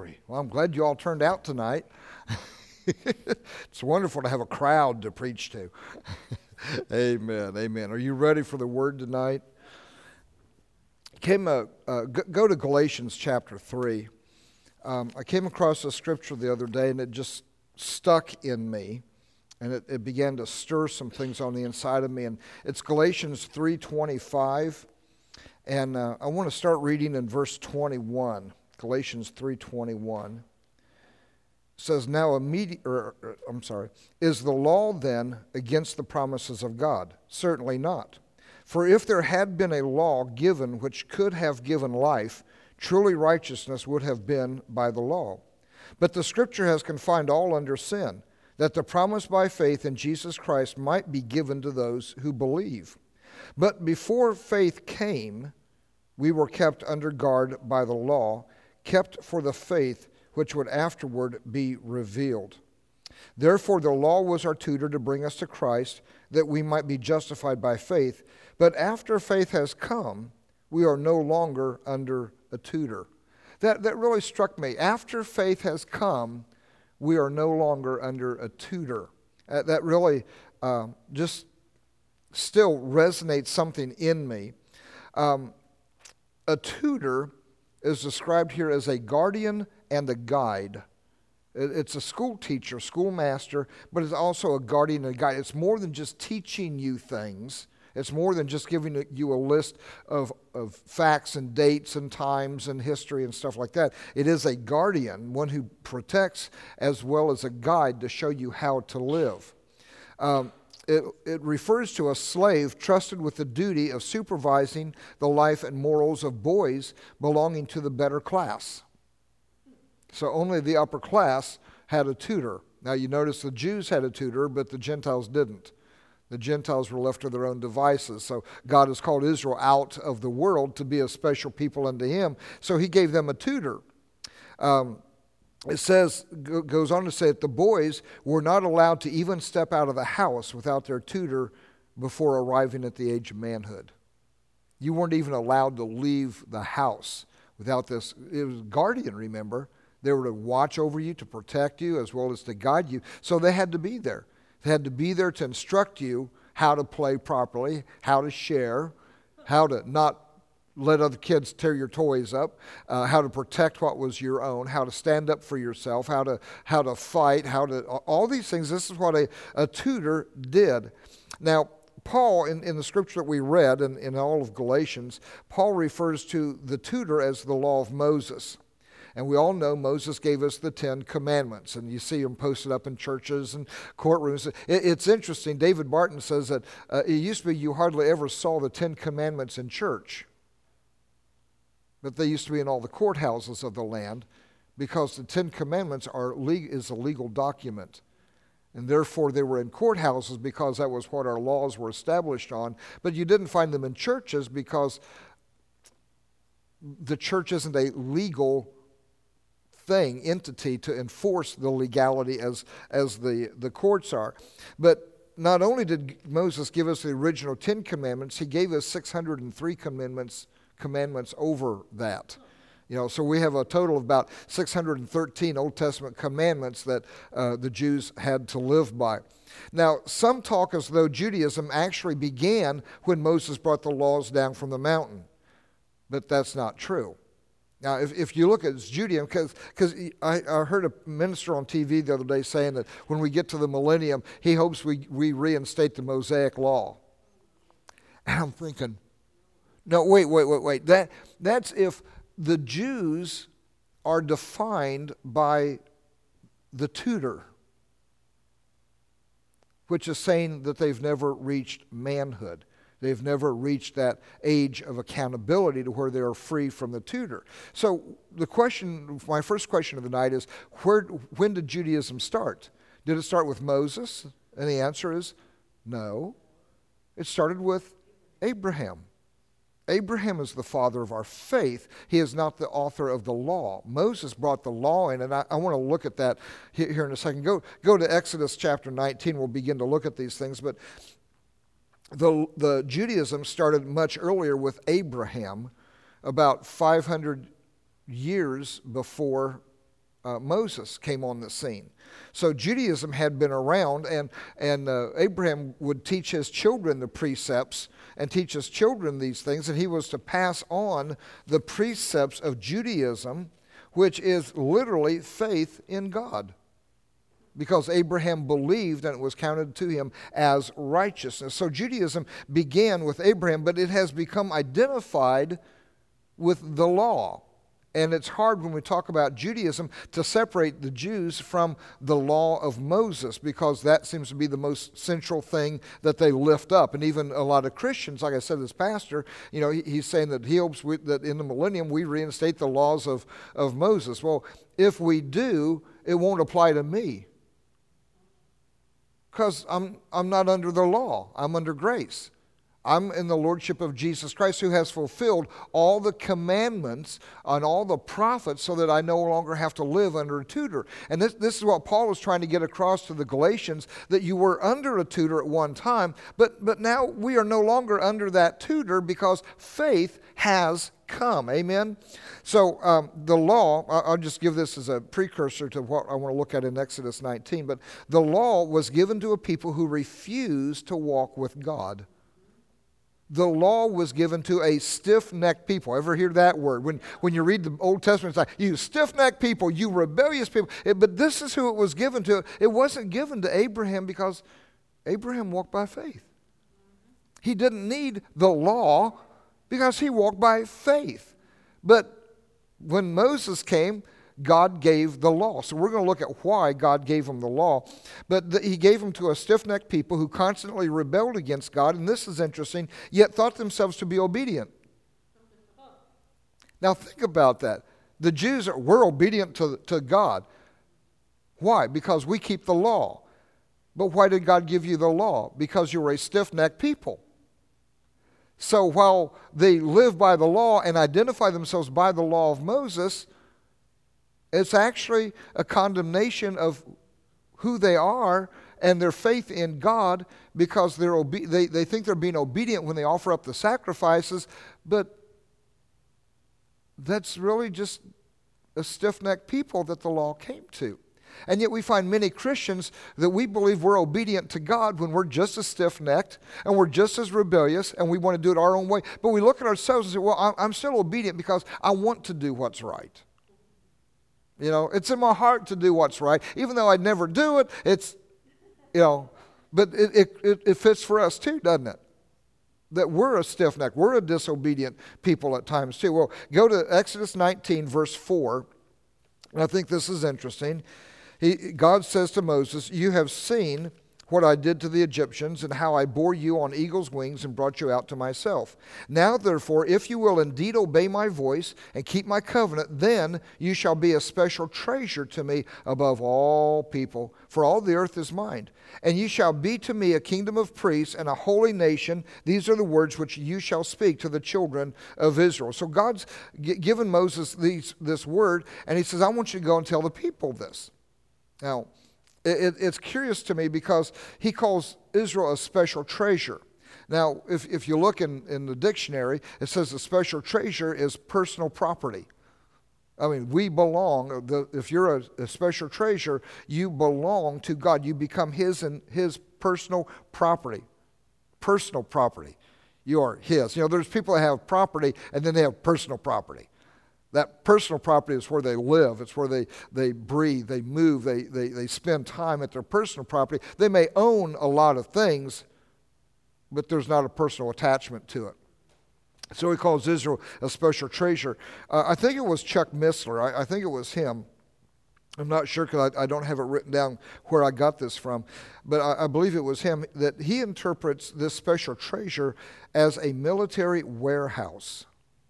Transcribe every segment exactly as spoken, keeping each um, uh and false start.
Glory. Well, I'm glad you all turned out tonight. It's wonderful to have a crowd to preach to. Amen, amen. Are you ready for the word tonight? Came uh, uh, go to Galatians chapter three. Um, I came across a scripture the other day, and it just stuck in me, and it, it began to stir some things on the inside of me. And it's Galatians three twenty-five, and uh, I want to start reading in verse twenty-one. Galatians three twenty-one says, "Now immediate, or, or, I'm sorry, is the law then against the promises of God? Certainly not. For if there had been a law given which could have given life, truly righteousness would have been by the law. But the Scripture has confined all under sin, that the promise by faith in Jesus Christ might be given to those who believe. But before faith came, we were kept under guard by the law, kept for the faith which would afterward be revealed. Therefore the law was our tutor to bring us to Christ, that we might be justified by faith. But after faith has come, we are no longer under a tutor." That, that really struck me. After faith has come, we are no longer under a tutor. Uh, that really uh, just still resonates something in me. Um, a tutor is described here as a guardian and a guide. It's a school teacher, schoolmaster, but it's also a guardian and a guide. It's more than just teaching you things. It's more than just giving you a list of, of facts and dates and times and history and stuff like that. It is a guardian, one who protects, as well as a guide to show you how to live. Um, It, it refers to a slave trusted with the duty of supervising the life and morals of boys belonging to the better class. So only the upper class had a tutor. Now you notice the Jews had a tutor, but the Gentiles didn't. The Gentiles were left to their own devices. So God has called Israel out of the world to be a special people unto him. So he gave them a tutor. Um, It says, goes on to say that the boys were not allowed to even step out of the house without their tutor before arriving at the age of manhood. You weren't even allowed to leave the house without this. It was guardian, remember. They were to watch over you, to protect you, as well as to guide you. So they had to be there. They had to be there to instruct you how to play properly, how to share, how to not let other kids tear your toys up, uh, how to protect what was your own, how to stand up for yourself, how to how to fight, how to, all these things. This is what a, a tutor did. Now, Paul, in, in the scripture that we read, and in, in all of Galatians, Paul refers to the tutor as the law of Moses. And we all know Moses gave us the Ten Commandments, and you see them posted up in churches and courtrooms. It, it's interesting. David Barton says that uh, it used to be you hardly ever saw the Ten Commandments in church. But they used to be in all the courthouses of the land, because the Ten Commandments are is a legal document. And therefore they were in courthouses because that was what our laws were established on. But you didn't find them in churches because the church isn't a legal thing, entity to enforce the legality as, as the, the courts are. But not only did Moses give us the original Ten Commandments, he gave us six hundred three commandments commandments over that. You know, so we have a total of about six hundred thirteen Old Testament commandments that uh, the Jews had to live by. Now, some talk as though Judaism actually began when Moses brought the laws down from the mountain, but that's not true. Now, if, if you look at Judaism, because I, I heard a minister on T V the other day saying that when we get to the millennium, he hopes we, we reinstate the Mosaic law. And I'm thinking, no, wait, wait, wait, wait. That, that's if the Jews are defined by the tutor, which is saying that they've never reached manhood. They've never reached that age of accountability to where they are free from the tutor. So the question, my first question of the night is, where, when did Judaism start? Did it start with Moses? And the answer is no. It started with Abraham. Abraham is the father of our faith. He is not the author of the law. Moses brought the law in, and I, I want to look at that here, here in a second. Go, go to Exodus chapter nineteen. We'll begin to look at these things. But the, the Judaism started much earlier with Abraham, about five hundred years before uh, Moses came on the scene. So Judaism had been around, and, and uh, Abraham would teach his children the precepts and teach his children these things, and he was to pass on the precepts of Judaism, which is literally faith in God. Because Abraham believed and it was counted to him as righteousness. So Judaism began with Abraham, but it has become identified with the law. And it's hard when we talk about Judaism to separate the Jews from the law of Moses, because that seems to be the most central thing that they lift up. And even a lot of Christians, like I said, this pastor, you know, he, he's saying that he hopes we, that in the millennium we reinstate the laws of, of Moses. Well, if we do, it won't apply to me, because I'm, I'm not under the law. I'm under grace. I'm in the lordship of Jesus Christ, who has fulfilled all the commandments and all the prophets, so that I no longer have to live under a tutor. And this, this is what Paul is trying to get across to the Galatians, that you were under a tutor at one time, but, but now we are no longer under that tutor, because faith has come. Amen? So um, the law, I'll just give this as a precursor to what I want to look at in Exodus nineteen, but the law was given to a people who refused to walk with God. The law was given to a stiff-necked people. Ever hear that word? When, when you read the Old Testament, it's like, you stiff-necked people, you rebellious people. It, but this is who it was given to. It wasn't given to Abraham, because Abraham walked by faith. He didn't need the law because he walked by faith. But when Moses came, God gave the law. So we're going to look at why God gave him the law. But the, he gave them to a stiff-necked people who constantly rebelled against God, and this is interesting, yet thought themselves to be obedient. Now think about that. The Jews are, we're obedient to, to God. Why? Because we keep the law. But why did God give you the law? Because you were a stiff-necked people. So while they live by the law and identify themselves by the law of Moses, it's actually a condemnation of who they are and their faith in God, because they're obe- they, they think they're being obedient when they offer up the sacrifices, but that's really just a stiff-necked people that the law came to. And yet we find many Christians that we believe we're obedient to God when we're just as stiff-necked and we're just as rebellious and we want to do it our own way. But we look at ourselves and say, well, I'm still obedient because I want to do what's right. You know, it's in my heart to do what's right. Even though I'd never do it, it's, you know, but it, it, it fits for us too, doesn't it? That we're a stiff-necked, we're a disobedient people at times too. Well, go to Exodus nineteen, verse four, and I think this is interesting. He, God says to Moses, you have seen what I did to the Egyptians, and how I bore you on eagle's wings and brought you out to myself. Now, therefore, if you will indeed obey my voice and keep my covenant, then you shall be a special treasure to me above all people, for all the earth is mine. And you shall be to me a kingdom of priests and a holy nation. These are the words which you shall speak to the children of Israel. So God's g- given Moses these, this word, and he says, I want you to go and tell the people this. Now, It, it's curious to me because he calls Israel a special treasure. Now, if, if you look in, in the dictionary, it says a special treasure is personal property. I mean, we belong, the, if you're a, a special treasure, you belong to God. You become his and his personal property. Personal property. You are his. You know, there's people that have property and then they have personal property. That personal property is where they live. It's where they, they breathe, they move, they, they, they spend time at their personal property. They may own a lot of things, but there's not a personal attachment to it. So he calls Israel a special treasure. Uh, I think it was Chuck Missler. I, I think it was him. I'm not sure because I, I don't have it written down where I got this from. But I, I believe it was him that he interprets this special treasure as a military warehouse.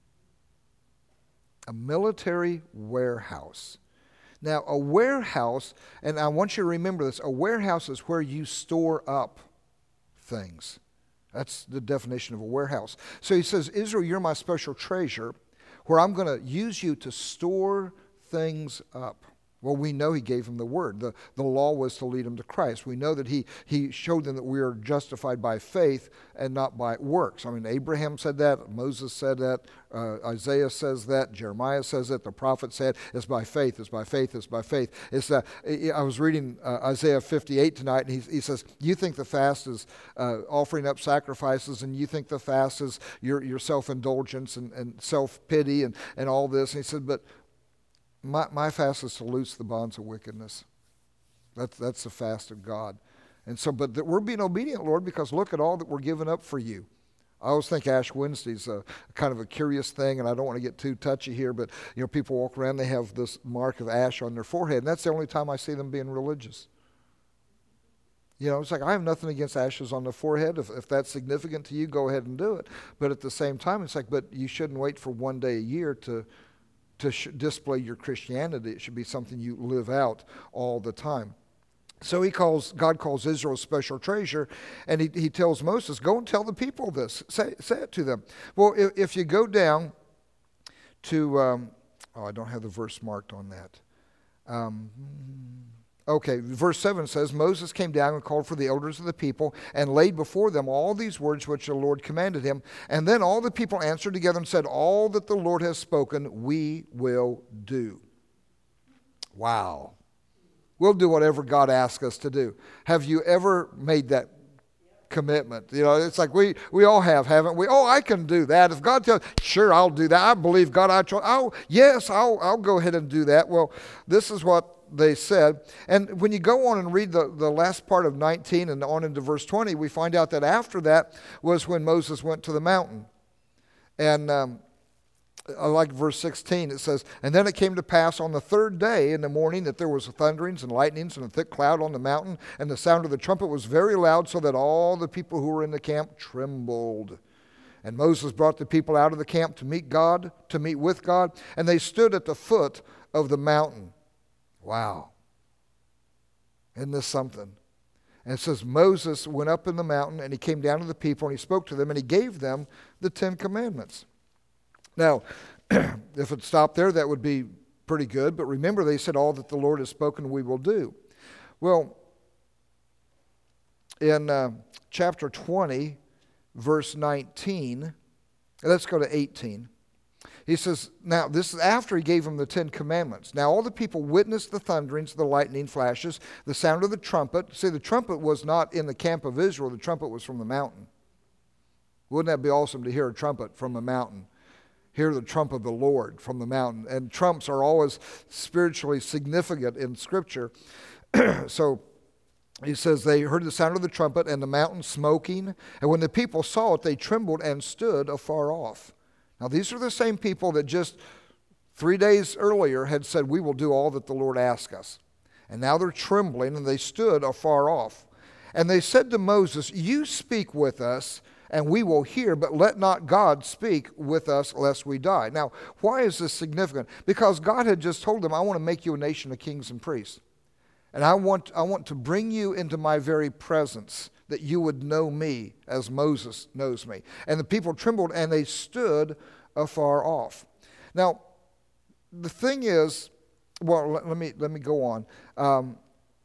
A military warehouse. Now, a warehouse, and I want you to remember this, a warehouse is where you store up things. That's the definition of a warehouse. So he says, Israel, you're my special treasure, where I'm going to use you to store things up. Well, we know he gave them the word. The, the law was to lead them to Christ. We know that he, he showed them that we are justified by faith and not by works. I mean, Abraham said that. Moses said that. Uh, Isaiah says that. Jeremiah says that. The prophet said, it's by faith, it's by faith, it's by faith. It's, uh, I was reading uh, Isaiah fifty-eight tonight, and he, he says, you think the fast is uh, offering up sacrifices, and you think the fast is your, your self-indulgence and, and self-pity and, and all this. And he said, but My, my fast is to loose the bonds of wickedness. That's, that's the fast of God. And so, but that we're being obedient, Lord, because look at all that we're giving up for you. I always think Ash Wednesday's a kind of a curious thing, and I don't want to get too touchy here, but you know, people walk around, they have this mark of ash on their forehead, and that's the only time I see them being religious. You know, it's like, I have nothing against ashes on the forehead. If, if that's significant to you, go ahead and do it. But at the same time, it's like, but you shouldn't wait for one day a year to to sh- display your Christianity. It should be something you live out all the time. So he calls, God calls Israel a special treasure, and he, he tells Moses, go and tell the people this. Say, say it to them. Well, if, if you go down to, um, oh, I don't have the verse marked on that. Um, Okay, verse seven says, Moses came down and called for the elders of the people and laid before them all these words which the Lord commanded him. And then all the people answered together and said, all that the Lord has spoken, we will do. Wow. We'll do whatever God asks us to do. Have you ever made that commitment? You know, it's like we, we all have, haven't we? Oh, I can do that. If God tells, sure, I'll do that. I believe God. I trust. Oh, yes, I'll, I'll go ahead and do that. Well, this is what they said. And when you go on and read the, the last part of nineteen and on into verse twenty, we find out that after that was when Moses went to the mountain. And um, I like verse sixteen. It says, and then it came to pass on the third day in the morning that there was thunderings and lightnings and a thick cloud on the mountain, and the sound of the trumpet was very loud, so that all the people who were in the camp trembled. And Moses brought the people out of the camp to meet God, to meet with God, and they stood at the foot of the mountain. Wow. Isn't this something? And it says Moses went up in the mountain and he came down to the people and he spoke to them and he gave them the Ten Commandments. Now, if it stopped there, that would be pretty good. But remember, they said, all that the Lord has spoken, we will do. Well, in uh, chapter twenty, verse nineteen, let's go to eighteen. He says, now this is after he gave them the Ten Commandments. Now all the people witnessed the thunderings, the lightning flashes, the sound of the trumpet. See, the trumpet was not in the camp of Israel. The trumpet was from the mountain. Wouldn't that be awesome to hear a trumpet from a mountain? Hear the trump of the Lord from the mountain. And trumps are always spiritually significant in Scripture. So he says they heard the sound of the trumpet and the mountain smoking. And when the people saw it, they trembled and stood afar off. Now, these are the same people that just three days earlier had said, we will do all that the Lord asks us. And now they're trembling, and they stood afar off. And they said to Moses, you speak with us, and we will hear, but let not God speak with us, lest we die. Now, why is this significant? Because God had just told them, I want to make you a nation of kings and priests. And I want, I want to bring you into my very presence, that you would know me as Moses knows me. And the people trembled and they stood afar off. Now, the thing is, well, let, let me let me go on. Um,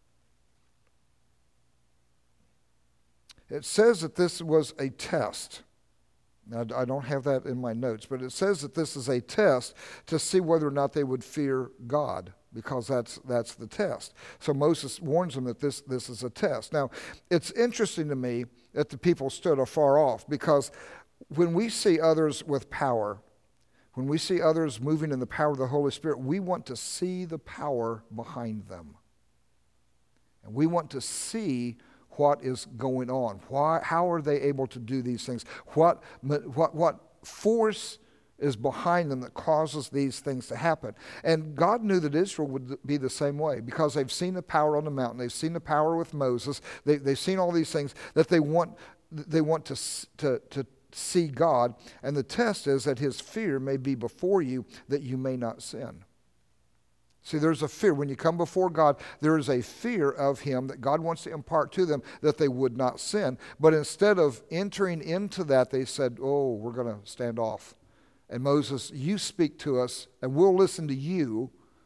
it says that this was a test. Now, I don't have that in my notes, but it says that this is a test to see whether or not they would fear God, because that's that's the test. So Moses warns them that this, this is a test. Now, it's interesting to me that the people stood afar off, because when we see others with power, when we see others moving in the power of the Holy Spirit, we want to see the power behind them. And we want to see what is going on. Why, how are they able to do these things? What, what, what force is behind them that causes these things to happen? And God knew that Israel would be the same way, because they've seen the power on the mountain. They've seen the power with Moses. They, they've seen all these things that they want, they want to, to, to see God. And the test is that his fear may be before you, that you may not sin. See, there's a fear. When you come before God, there is a fear of him that God wants to impart to them, that they would not sin. But instead of entering into that, they said, oh, we're going to stand off. And Moses, you speak to us, and we'll listen to you,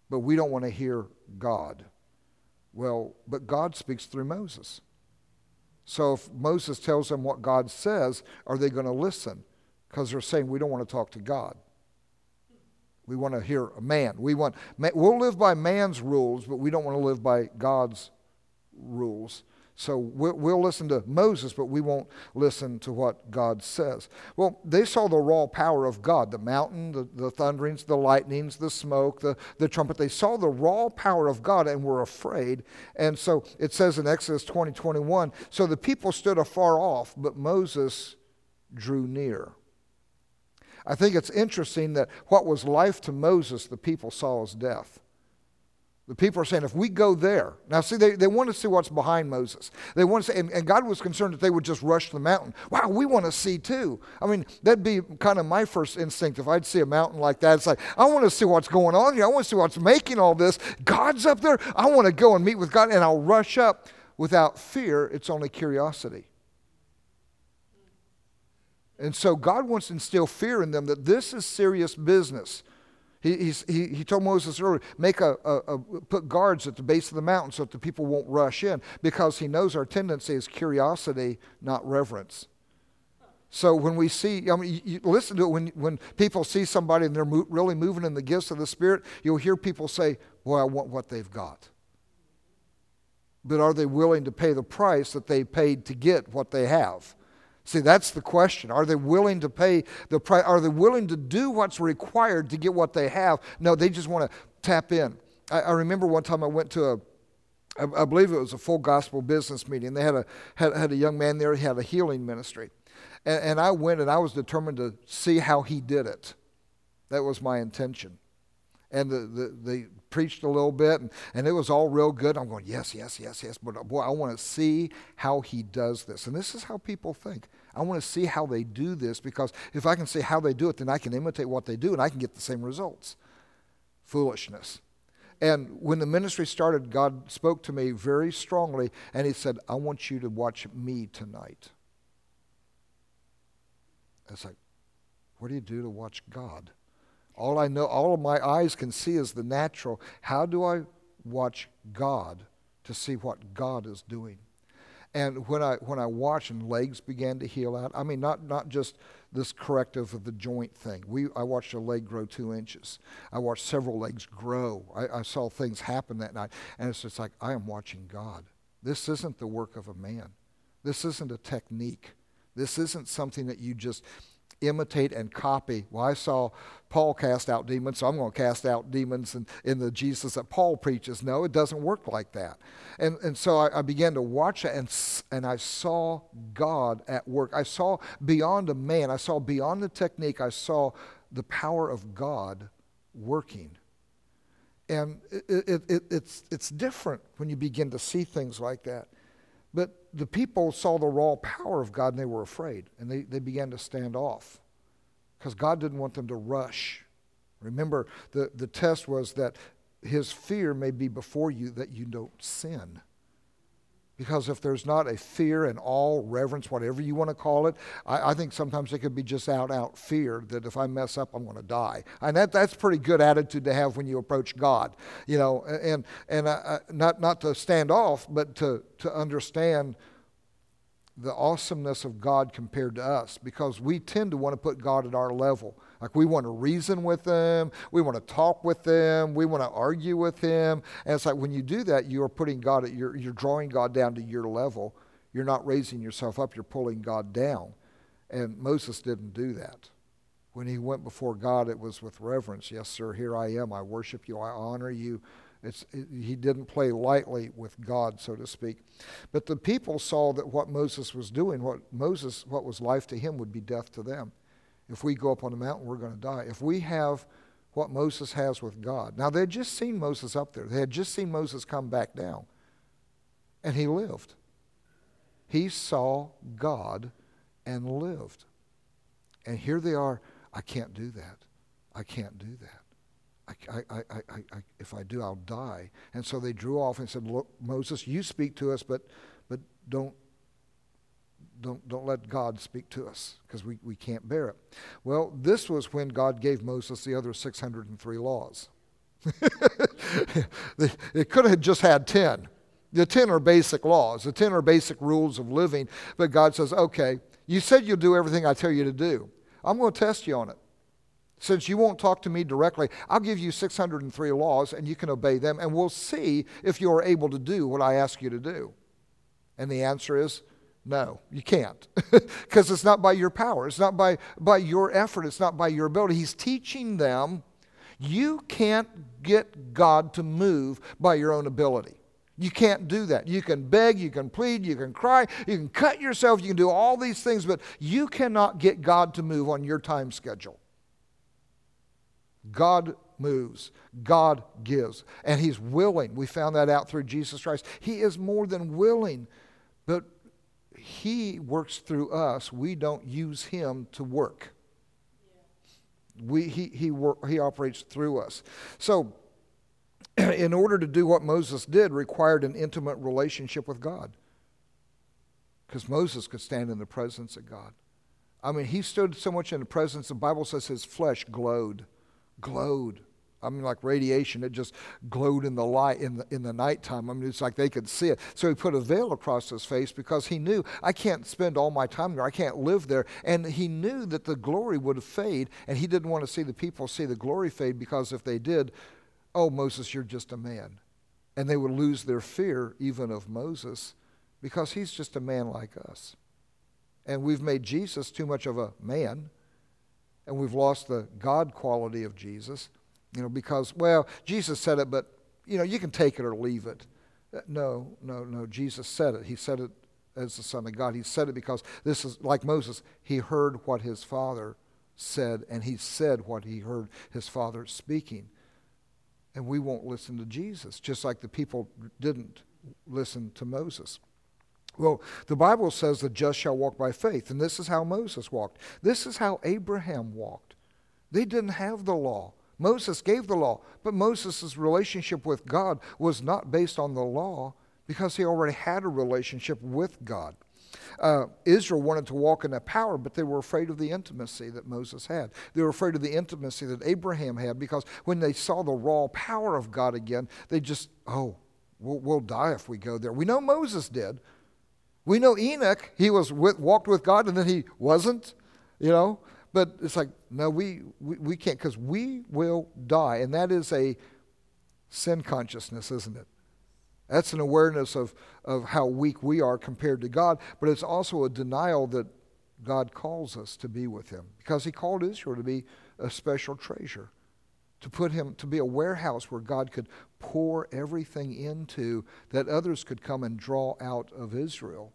but we don't want to hear God. Well, but God speaks through Moses. So if Moses tells them what God says, are they going to listen? Because they're saying we don't want to talk to God. We want to hear a man. We want, we'll live by man's rules, but we don't want to live by God's rules. So we'll, we'll listen to Moses, but we won't listen to what God says. Well, they saw the raw power of God, the mountain, the, the thunderings, the lightnings, the smoke, the, the trumpet. They saw the raw power of God and were afraid. And so it says in Exodus twenty, twenty-one, so the people stood afar off, but Moses drew near. I think it's interesting that what was life to Moses, the people saw as death. The people are saying, if we go there. Now, see, they, they want to see what's behind Moses. They want to see, and, and God was concerned that they would just rush the mountain. Wow, we want to see too. I mean, that'd be kind of my first instinct. If I'd see a mountain like that, it's like, I want to see what's going on here. I want to see what's making all this. God's up there. I want to go and meet with God, and I'll rush up without fear. It's only curiosity. And so God wants to instill fear in them that this is serious business. He, he's, he, he told Moses earlier, make a, a, a, put guards at the base of the mountain so that the people won't rush in, because he knows our tendency is curiosity, not reverence. So when we see, I mean, you, you listen to it, when, when people see somebody and they're mo- really moving in the gifts of the Spirit, you'll hear people say, boy, I want what they've got. But are they willing to pay the price that they paid to get what they have? See, that's the question. Are they willing to pay the price? Are they willing to do what's required to get what they have? No, they just want to tap in. I, I remember one time I went to a, I, I believe it was a full gospel business meeting. They had a had, had a young man there. He had a healing ministry, and, and I went and I was determined to see how he did it. That was my intention. And the, the, they preached a little bit, and, and it was all real good. I'm going, yes, yes, yes, yes. But boy, I want to see how he does this. And this is how people think. I want to see how they do this, because if I can see how they do it, then I can imitate what they do, and I can get the same results. Foolishness. And when the ministry started, God spoke to me very strongly, and he said, I want you to watch me tonight. I was like, what do you do to watch God? All I know, all of my eyes can see is the natural. How do I watch God to see what God is doing? And when I when I watched and legs began to heal out, I mean, not not just this corrective of the joint thing. We I watched a leg grow two inches. I watched several legs grow. I, I saw things happen that night. And it's just like, I am watching God. This isn't the work of a man. This isn't a technique. This isn't something that you just imitate and copy. Well, I saw Paul cast out demons, so I'm going to cast out demons in, in the Jesus that Paul preaches. No, it doesn't work like that. And and so I, I began to watch it, and, and I saw God at work. I saw beyond a man. I saw beyond the technique. I saw the power of God working. And it, it, it, it's it's different when you begin to see things like that. But the people saw the raw power of God, and they were afraid, and they, they began to stand off because God didn't want them to rush. Remember, the, the test was that his fear may be before you that you don't sin. Because if there's not a fear and awe, reverence, whatever you want to call it, I, I think sometimes it could be just out, out fear that if I mess up, I'm going to die. And that that's a pretty good attitude to have when you approach God. You know, and and uh, not not to stand off, but to to understand the awesomeness of God compared to us, because we tend to want to put God at our level. Like we want to reason with him, we want to talk with him, we want to argue with him. And it's like when you do that, you are putting God at your, you're drawing God down to your level. You're not raising yourself up, you're pulling God down. And Moses didn't do that. When he went before God, it was with reverence. Yes, sir, here I am. I worship you. I honor you. It's, it, he didn't play lightly with God, so to speak. But the people saw that what Moses was doing, what Moses, what was life to him would be death to them. If we go up on the mountain, we're going to die. If we have what Moses has with God. Now, they had just seen Moses up there. They had just seen Moses come back down. And he lived. He saw God and lived. And here they are, I can't do that. I can't do that. I, I, I, I, I, if I do, I'll die. And so they drew off and said, look, Moses, you speak to us, but but don't don't don't let God speak to us, because we, we can't bear it. Well, this was when God gave Moses the other six hundred three laws. it could have just had ten. The ten are basic laws. The ten are basic rules of living. But God says, okay, you said you'll do everything I tell you to do. I'm going to test you on it. Since you won't talk to me directly, I'll give you six hundred three laws and you can obey them, and we'll see if you're able to do what I ask you to do. And the answer is no, you can't. Because it's not by your power. It's not by, by your effort. It's not by your ability. He's teaching them you can't get God to move by your own ability. You can't do that. You can beg, you can plead, you can cry, you can cut yourself, you can do all these things, but you cannot get God to move on your time schedule. God moves. God gives. And He's willing. We found that out through Jesus Christ. He is more than willing, but He works through us. We don't use Him to work. We, he, he, work, he operates through us. So, in order to do what Moses did, required an intimate relationship with God. Because Moses could stand in the presence of God. I mean, he stood so much in the presence, the Bible says his flesh glowed. Glowed. I mean, like radiation, it just glowed in the light in the, in the nighttime. I mean, it's like they could see it. So he put a veil across his face because he knew, I can't spend all my time there. I can't live there. And he knew that the glory would fade, and he didn't want to see the people see the glory fade, because if they did, oh, Moses, you're just a man. And they would lose their fear even of Moses, because he's just a man like us. And we've made Jesus too much of a man. And we've lost the God quality of Jesus, you know, because, well, Jesus said it, but, you know, you can take it or leave it. No, no, no, Jesus said it. He said it as the Son of God. He said it because this is, like Moses, he heard what his Father said, and he said what he heard his Father speaking. And we won't listen to Jesus, just like the people didn't listen to Moses. Well, the Bible says the just shall walk by faith, and this is how Moses walked. This is how Abraham walked. They didn't have the law. Moses gave the law, but Moses' relationship with God was not based on the law, because he already had a relationship with God. Uh, Israel wanted to walk in that power, but they were afraid of the intimacy that Moses had. They were afraid of the intimacy that Abraham had, because when they saw the raw power of God again, they just, oh, we'll, we'll die if we go there. We know Moses did. We know Enoch, he was with, walked with God, and then he wasn't, you know. But it's like, no, we, we, we can't, because we will die. And that is a sin consciousness, isn't it? That's an awareness of, of how weak we are compared to God. But it's also a denial that God calls us to be with Him. Because He called Israel to be a special treasure. To put him, to be a warehouse where God could pour everything into, that others could come and draw out of Israel.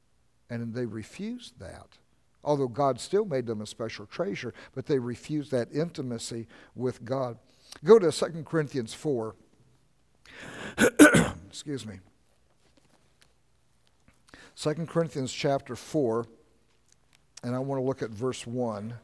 And they refused that. Although God still made them a special treasure, but they refused that intimacy with God. Go to Second Corinthians four. Excuse me. Second Corinthians chapter four, and I want to look at verse one.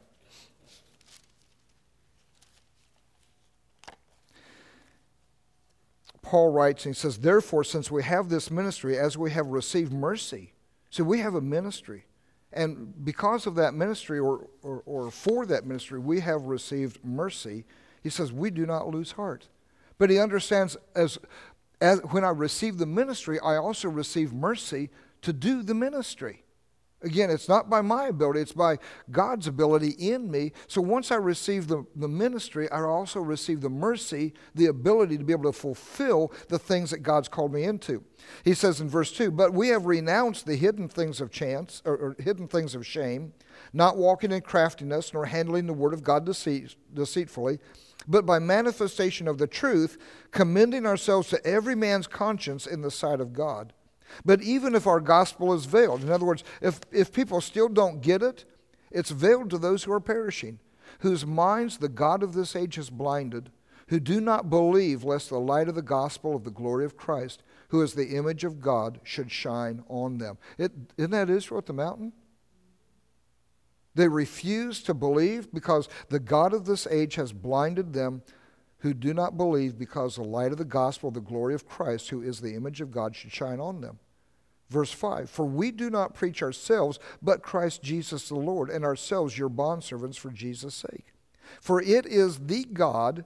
Paul writes, and he says, therefore, since we have this ministry, as we have received mercy. So we have a ministry. And because of that ministry, or, or, or for that ministry, we have received mercy. He says, we do not lose heart. But he understands, as, as when I receive the ministry, I also receive mercy to do the ministry. Again, it's not by my ability, it's by God's ability in me. So once I receive the, the ministry, I also receive the mercy, the ability to be able to fulfill the things that God's called me into. He says in verse two, but we have renounced the hidden things of chance, or, or hidden things of shame, not walking in craftiness, nor handling the word of God deceit, deceitfully, but by manifestation of the truth, commending ourselves to every man's conscience in the sight of God. But even if our gospel is veiled, in other words, if, if people still don't get it, it's veiled to those who are perishing, whose minds the God of this age has blinded, who do not believe lest the light of the gospel of the glory of Christ, who is the image of God, should shine on them. It, isn't that Israel at the mountain? They refuse to believe because the God of this age has blinded them, who do not believe because the light of the gospel of the glory of Christ, who is the image of God, should shine on them. Verse five, for we do not preach ourselves, but Christ Jesus the Lord, and ourselves your bondservants for Jesus' sake. For it is the God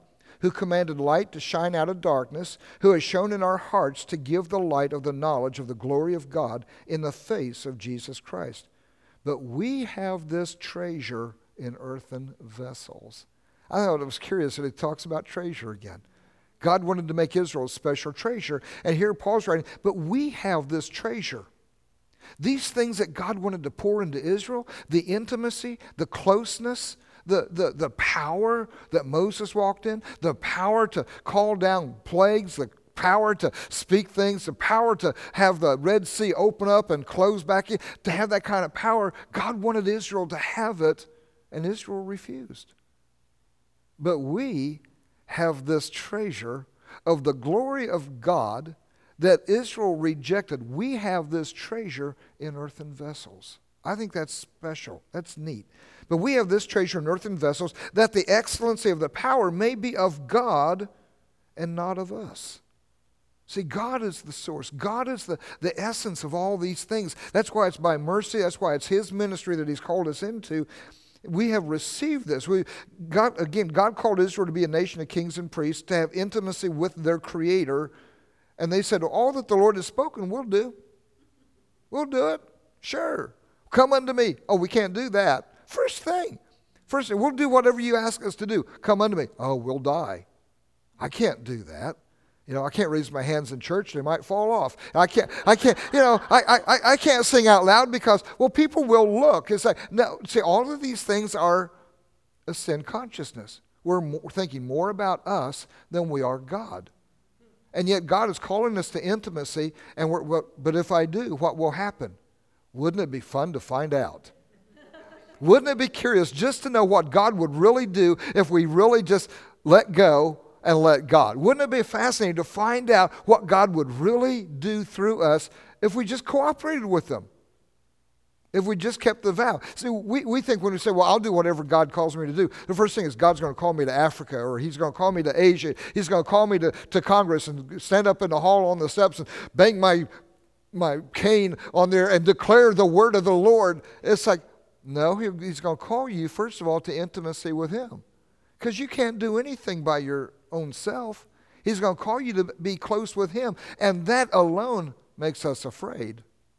who commanded light to shine out of darkness, who has shown in our hearts to give the light of the knowledge of the glory of God in the face of Jesus Christ. But we have this treasure in earthen vessels. I thought it was curious that he talks about treasure again. God wanted to make Israel a special treasure. And here Paul's writing, but we have this treasure. These things that God wanted to pour into Israel, the intimacy, the closeness, the, the, the power that Moses walked in, the power to call down plagues, the power to speak things, the power to have the Red Sea open up and close back in, to have that kind of power. God wanted Israel to have it, and Israel refused. But we have this treasure of the glory of God that Israel rejected. We have this treasure in earthen vessels. I think that's special. That's neat. But we have this treasure in earthen vessels, that the excellency of the power may be of God and not of us. See, God is the source. God is the, the essence of all these things. That's why it's by mercy. That's why it's His ministry that He's called us into. We have received this. We, God, again, God called Israel to be a nation of kings and priests, to have intimacy with their Creator. And they said, all that the Lord has spoken, we'll do. We'll do it. Sure. Come unto me. Oh, we can't do that. First thing. First thing, we'll do whatever you ask us to do. Come unto me. Oh, we'll die. I can't do that. You know, I can't raise my hands in church. They might fall off. I can't, I can't, you know, I, I, I can't sing out loud because, well, people will look. It's like, no, see, all of these things are a sin consciousness. We're more, thinking more about us than we are God. And yet God is calling us to intimacy, and we're, well, but if I do, what will happen? Wouldn't it be fun to find out? Wouldn't it be curious just to know what God would really do if we really just let go and let God? Wouldn't it be fascinating to find out what God would really do through us if we just cooperated with Him? If we just kept the vow. See, we, we think when we say, well, I'll do whatever God calls me to do, the first thing is God's going to call me to Africa, or He's going to call me to Asia. He's going to call me to, to Congress and stand up in the hall on the steps and bang my, my cane on there and declare the word of the Lord. It's like, no, he, He's going to call you, first of all, to intimacy with Him. Because you can't do anything by your own self. He's going to call you to be close with Him. And that alone makes us afraid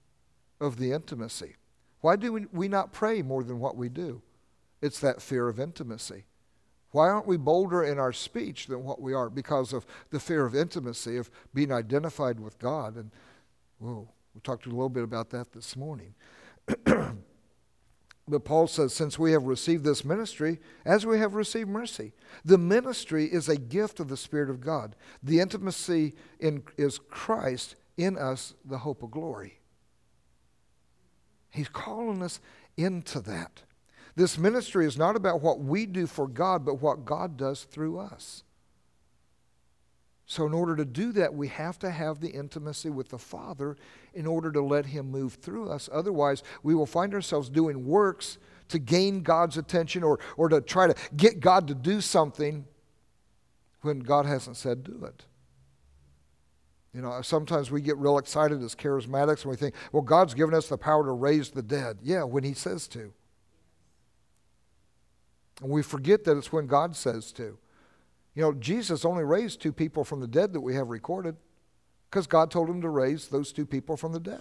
of the intimacy. Why do we, we not pray more than what we do? It's that fear of intimacy. Why aren't we bolder in our speech than what we are? Because of the fear of intimacy, of being identified with God. And whoa, we talked a little bit about that this morning. But Paul says, since we have received this ministry, as we have received mercy. The ministry is a gift of the Spirit of God. The intimacy in, is Christ in us, the hope of glory. He's calling us into that. This ministry is not about what we do for God, but what God does through us. So in order to do that, we have to have the intimacy with the Father in order to let Him move through us. Otherwise, we will find ourselves doing works to gain God's attention, or, or to try to get God to do something when God hasn't said do it. You know, sometimes we get real excited as charismatics and we think, well, God's given us the power to raise the dead. Yeah, when He says to. And we forget that it's when God says to. You know, Jesus only raised two people from the dead that we have recorded because God told Him to raise those two people from the dead.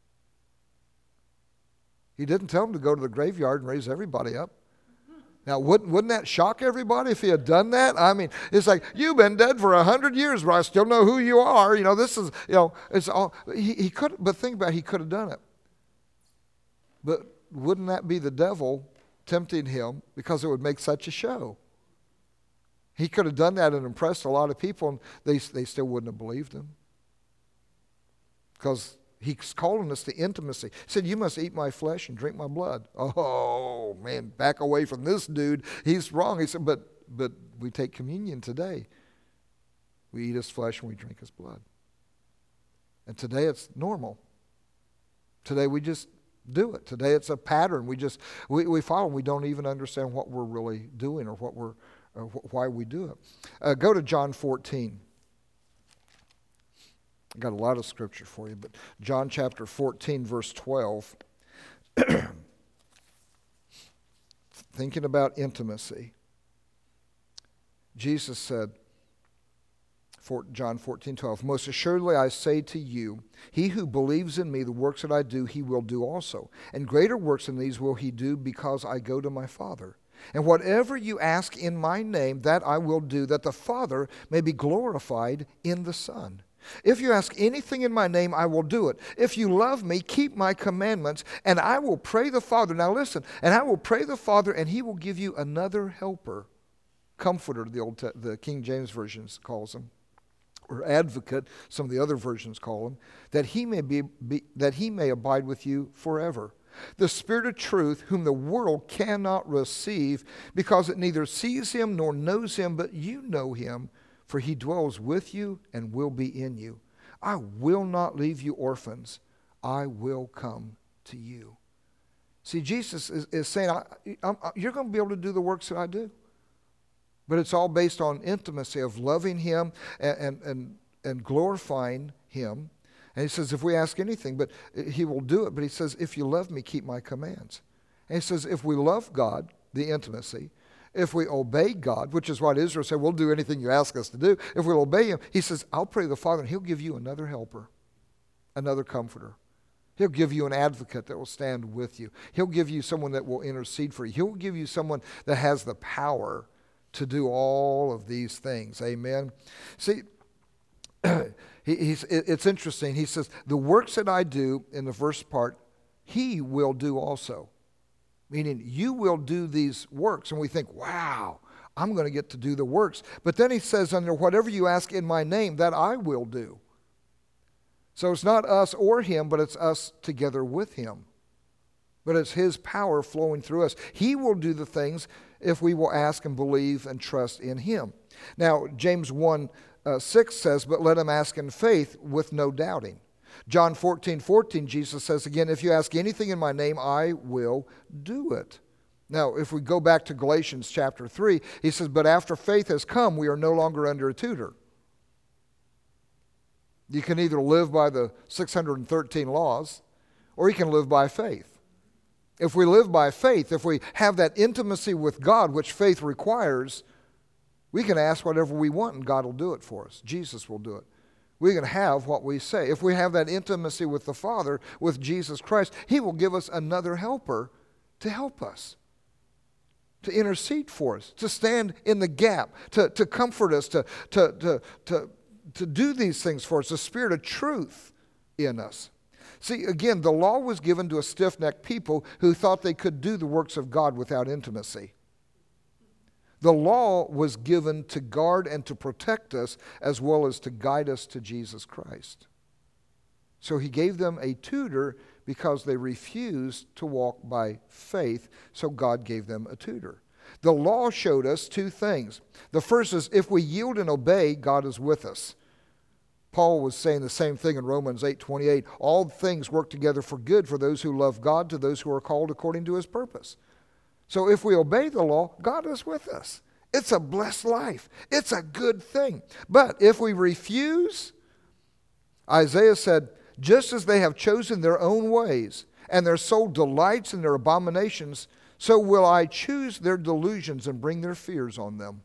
He didn't tell Him to go to the graveyard and raise everybody up. Now, wouldn't, wouldn't that shock everybody if He had done that? I mean, it's like, you've been dead for a hundred years, but I still know who you are. You know, this is, you know, it's all, he, he could, but think about it, He could have done it. But wouldn't that be the devil tempting Him because it would make such a show? He could have done that and impressed a lot of people, and they, they still wouldn't have believed Him. Because He's calling us to intimacy. He said, you must eat my flesh and drink my blood. Oh, man, back away from this dude. He's wrong. He said, but, but we take communion today. We eat His flesh and we drink His blood. And today it's normal. Today we just do it. Today it's a pattern. We just, we, we follow. We don't even understand what we're really doing or what we're, or wh- why we do it. Uh, go to John fourteen. I've got a lot of scripture for you, but John chapter fourteen, verse twelve. Thinking about intimacy. Jesus said, John fourteen twelve. Most assuredly I say to you, he who believes in me, the works that I do, he will do also. And greater works than these will he do, because I go to my Father. And whatever you ask in my name, that I will do, that the Father may be glorified in the Son. If you ask anything in my name, I will do it. If you love me, keep my commandments, and I will pray the Father. Now listen, and I will pray the Father, and he will give you another helper. Comforter, the old, the King James Version calls him, or advocate, some of the other versions call him, that he may be, be that he may abide with you forever. The Spirit of truth, whom the world cannot receive, because it neither sees him nor knows him, but you know him, for he dwells with you and will be in you. I will not leave you orphans. I will come to you. See, Jesus is, is saying, I, I'm, you're going to be able to do the works that I do. But it's all based on intimacy of loving him and, and, and, and glorifying him. And he says, if we ask anything, but he will do it. But he says, if you love me, keep my commands. And he says, if we love God, the intimacy, if we obey God, which is what Israel said, we'll do anything you ask us to do. If we'll obey him, he says, I'll pray to the Father, and he'll give you another helper, another comforter. He'll give you an advocate that will stand with you. He'll give you someone that will intercede for you. He'll give you someone that has the power to do all of these things. Amen. See, he, he's, it's interesting. He says, the works that I do, in the first part, he will do also. Meaning, you will do these works. And we think, wow, I'm going to get to do the works. But then he says, under whatever you ask in my name, that I will do. So it's not us or him, but it's us together with him. But it's his power flowing through us. He will do the things if we will ask and believe and trust in him. Now, James one uh, six says, but let him ask in faith with no doubting. John fourteen fourteen, Jesus says again, if you ask anything in my name, I will do it. Now, if we go back to Galatians chapter three, he says, but after faith has come, we are no longer under a tutor. You can either live by the six hundred thirteen laws, or you can live by faith. If we live by faith, if we have that intimacy with God, which faith requires, we can ask whatever we want and God will do it for us. Jesus will do it. We can have what we say. If we have that intimacy with the Father, with Jesus Christ, he will give us another helper to help us, to intercede for us, to stand in the gap, to, to comfort us, to, to, to, to, to do these things for us, the Spirit of truth in us. See, again, the law was given to a stiff-necked people who thought they could do the works of God without intimacy. The law was given to guard and to protect us as well as to guide us to Jesus Christ. So he gave them a tutor because they refused to walk by faith, so God gave them a tutor. The law showed us two things. The first is if we yield and obey, God is with us. Paul was saying the same thing in Romans eight twenty-eight. All things work together for good for those who love God, to those who are called according to his purpose. So if we obey the law, God is with us. It's a blessed life. It's a good thing. But if we refuse, Isaiah said, just as they have chosen their own ways, and their soul delights in their abominations, so will I choose their delusions and bring their fears on them.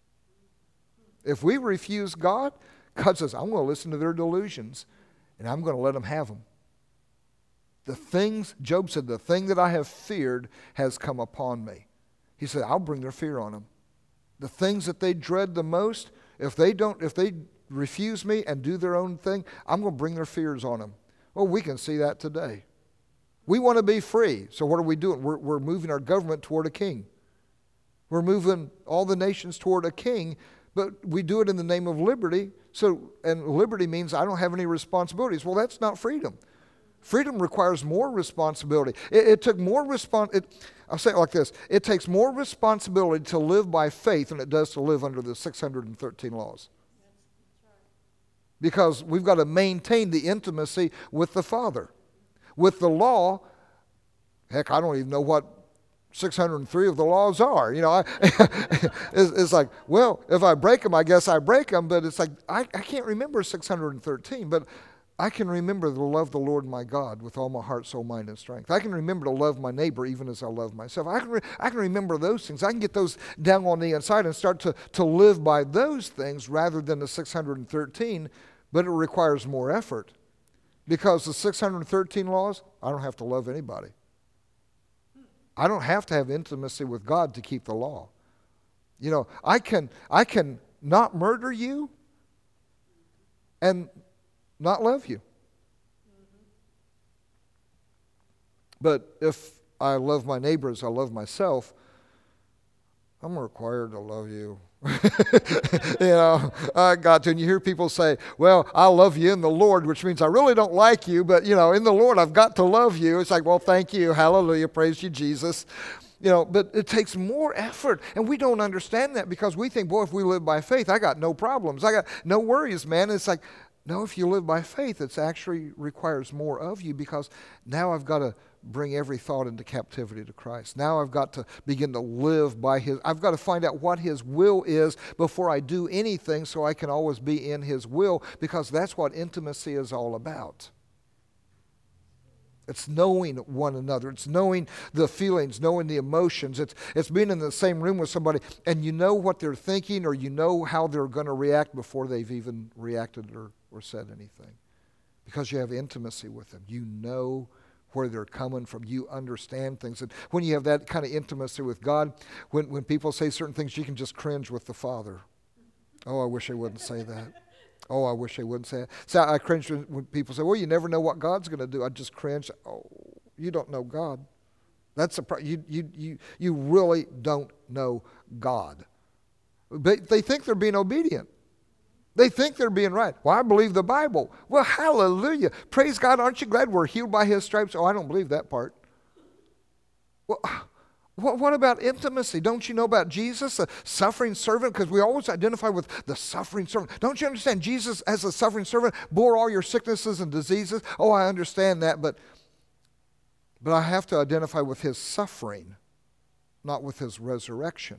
If we refuse God, God says, I'm going to listen to their delusions, and I'm going to let them have them. The things, Job said, the thing that I have feared has come upon me. He said, I'll bring their fear on them. The things that they dread the most, if they don't, if they refuse me and do their own thing, I'm going to bring their fears on them. Well, we can see that today. We want to be free. So what are we doing? We're, we're moving our government toward a king. We're moving all the nations toward a king, but we do it in the name of liberty. So, and liberty means I don't have any responsibilities. Well, that's not freedom. Freedom requires more responsibility. It, it took more respons. It, I'll say it like this. It takes more responsibility to live by faith than it does to live under the six hundred thirteen laws. Because we've got to maintain the intimacy with the Father. With the law, heck, I don't even know what six hundred three of the laws are. You know, I, it's, it's like, well, if I break them, I guess I break them. But it's like, I, I can't remember six hundred thirteen. But I can remember to love the Lord my God with all my heart, soul, mind, and strength. I can remember to love my neighbor even as I love myself. I can, re- I can remember those things. I can get those down on the inside and start to, to live by those things rather than the six hundred thirteen, but it requires more effort. Because the six hundred thirteen laws, I don't have to love anybody. I don't have to have intimacy with God to keep the law. You know, I can I can not murder you and not love you. But if I love my neighbor as I love myself, I'm required to love you. You know, I got to. And you hear people say, well, I love you in the Lord, which means I really don't like you, but, you know, in the Lord, I've got to love you. It's like, well, thank you. Hallelujah. Praise you, Jesus. You know, but it takes more effort. And we don't understand that because we think, boy, if we live by faith, I got no problems. I got no worries, man. It's like, no, if you live by faith, it actually requires more of you because now I've got to bring every thought into captivity to Christ. Now I've got to begin to live by His, I've got to find out what His will is before I do anything so I can always be in His will because that's what intimacy is all about. It's knowing one another. It's knowing the feelings, knowing the emotions. It's it's being in the same room with somebody and you know what they're thinking or you know how they're going to react before they've even reacted or, or said anything. Because you have intimacy with them. You know where they're coming from. You understand things. And when you have that kind of intimacy with God, when, when people say certain things, you can just cringe with the Father. Oh, I wish I wouldn't say that. Oh, I wish I wouldn't say it. So I cringe when people say, well, you never know what God's going to do. I just cringe. Oh, you don't know God. That's a pro- you, you, you, you really don't know God. But they think they're being obedient. They think they're being right. Well, I believe the Bible. Well, hallelujah. Praise God. Aren't you glad we're healed by His stripes? Oh, I don't believe that part. Well, what, what about intimacy? Don't you know about Jesus, the suffering servant? Because we always identify with the suffering servant. Don't you understand Jesus as a suffering servant bore all your sicknesses and diseases? Oh, I understand that, but, but I have to identify with His suffering, not with His resurrection.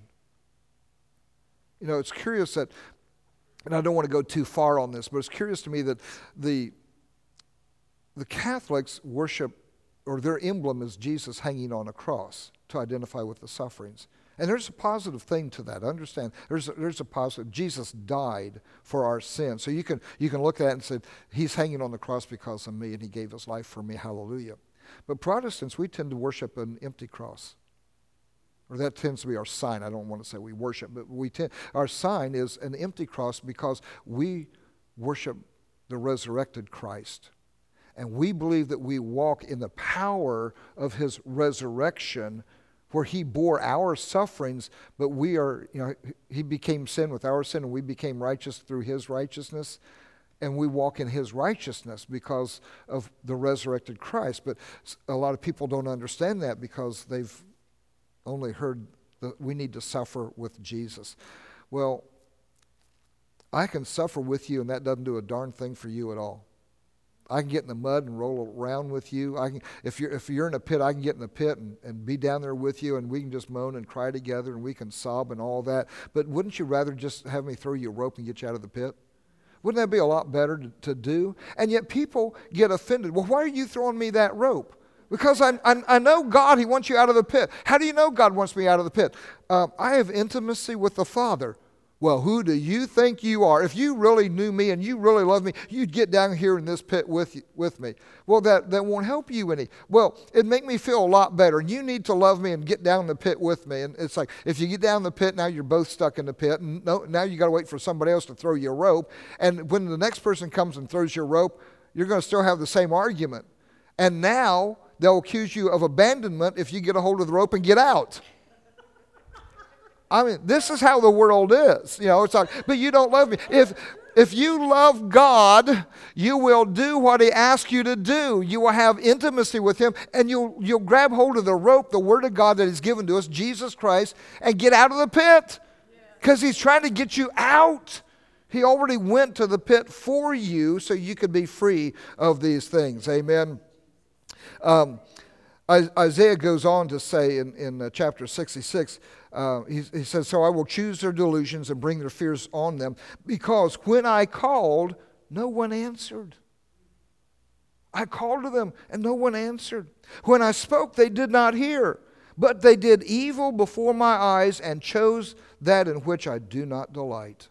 You know, it's curious that and I don't want to go too far on this, but it's curious to me that the, the Catholics worship, or their emblem is Jesus hanging on a cross to identify with the sufferings. And there's a positive thing to that. Understand, there's a, there's a positive. Jesus died for our sins. So you can, you can look at it and say, He's hanging on the cross because of me, and He gave His life for me. Hallelujah. But Protestants, we tend to worship an empty cross. Or that tends to be our sign. I don't want to say we worship, but we tend, our sign is an empty cross because we worship the resurrected Christ. And we believe that we walk in the power of His resurrection where He bore our sufferings, but we are, you know, He became sin with our sin and we became righteous through His righteousness. And we walk in His righteousness because of the resurrected Christ. But a lot of people don't understand that because they've only heard that we need to suffer with Jesus. Well, I can suffer with you and that doesn't do a darn thing for you at all. I can get in the mud and roll around with you. I can, if you're if you're in a pit, I can get in the pit and, and be down there with you and we can just moan and cry together and we can sob and all that. But wouldn't you rather just have me throw you a rope and get you out of the pit? Wouldn't that be a lot better to, to do? And yet people get offended. Well, why are you throwing me that rope? Because I, I, I know God, He wants you out of the pit. How do you know God wants me out of the pit? Uh, I have intimacy with the Father. Well, who do you think you are? If you really knew me and you really love me, you'd get down here in this pit with you, with me. Well, that, that won't help you any. Well, it'd make me feel a lot better. And you need to love me and get down in the pit with me. And it's like, if you get down in the pit, now you're both stuck in the pit. And no, now you got to wait for somebody else to throw you a rope. And when the next person comes and throws you a rope, you're going to still have the same argument. And now they'll accuse you of abandonment if you get a hold of the rope and get out. I mean, this is how the world is. You know, it's like, but you don't love me. If if you love God, you will do what He asks you to do. You will have intimacy with Him, and you'll you'll grab hold of the rope, the Word of God that He's given to us, Jesus Christ, and get out of the pit. Because He's trying to get you out. He already went to the pit for you so you could be free of these things. Amen. Um, Isaiah goes on to say in, in uh, chapter sixty-six, uh, he, he says, so I will choose their delusions and bring their fears on them, because when I called, no one answered. I called to them, and no one answered. When I spoke, they did not hear. But they did evil before my eyes and chose that in which I do not delight.